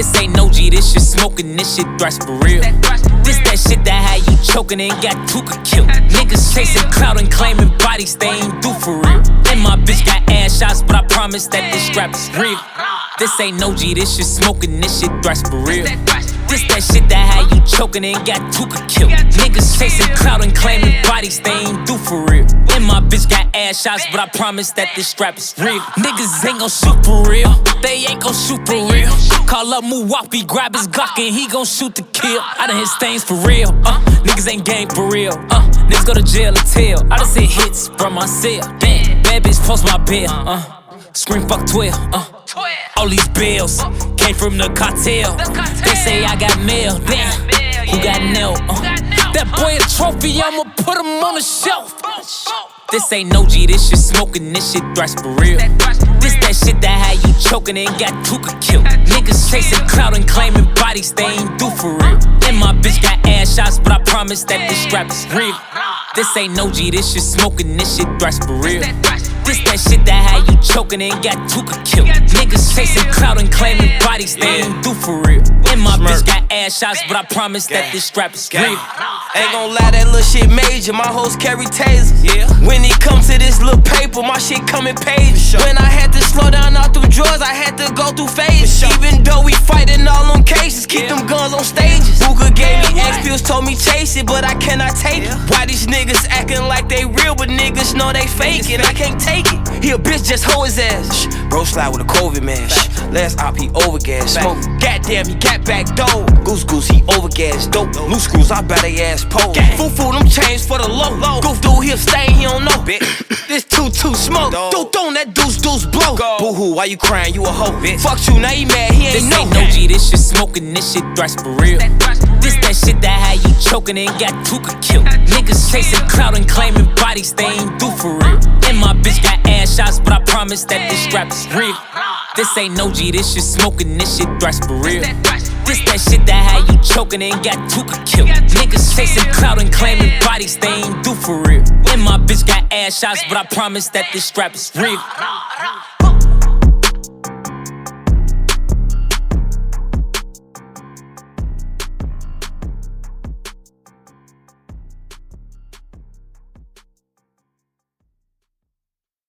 This ain't no G, this shit smoking, this shit thrash for real. This that shit that had you choking and got Tuka killed. Niggas chasing clout and claiming bodies they ain't do for real. And my bitch got ass shots, but I promise that this strap is real. This ain't no G, this shit smoking, this shit thrash for real. This that shit that had you choking and got Tuka killed. Niggas chasing clout and claiming bodies they ain't do for real. And my bitch got ass shots, but I promise that this strap is real. Niggas ain't gon' shoot for real, they ain't gon' shoot for real. Call up Muwapi, grab his Glock and he gon' shoot to kill. I done hit stains for real, niggas ain't game for real, niggas go to jail or tell. I done seen hits from my cell, damn, bad bitch post my bill, scream fuck 12, all these bills came from the cartel. They say I got mail, damn, who got nailed? That boy a trophy, I'ma put him on the shelf. This ain't no G, this shit smoking, this shit thrash for real. This that shit that had you choking and got Tuka killed. Niggas chasing clout and claiming bodies they ain't do for real. And my bitch got ass shots, but I promise that this strap is real. This ain't no G, this shit smoking, this shit thrash for real. This that shit that had you choking and got Tuka killed. Niggas chasing clout and claiming bodies they ain't do for real. And my bitch got ass shots, but I promise that this strap is real. Ain't gon' lie, that little shit major. My hoes carry tasers. When it comes to this little paper, my shit come in pages. When I had to slow down all through drawers, I had to go through phases. Even though we fighting all on cases, keep them guns on stages. Booker gave me X pills, told me chase it, but I cannot take it. Why these niggas acting like they real, but niggas know they fake it? I can't take it. He a bitch, just hoe his ass. Bro slide with a COVID man. Last op, he overgas. Smoke, goddamn, he got back dope. Goose, he overgas. Dope, loose screws, I bet they ass pole. Foo, them chains for the low. Goof dude, he'll stay, he don't know. This two smoke. Dude, that deuce blow. Boo hoo, why you crying? You a hoe. Fuck you, now he mad, he ain't know. This ain't no G, this shit smoking, this shit thrash for real. This that shit that had you choking and got Tuka killed. Niggas chasing clout and claiming bodies they ain't do for real. And my bitch got ass shots, but I promise that this strap is real. This ain't no G, this shit smoking, this shit thrash for real. This that shit that had you choking and got Tuka killed. Niggas chasing clout and claiming bodies they ain't do for real. And my bitch got ass shots, but I promise that this strap is real.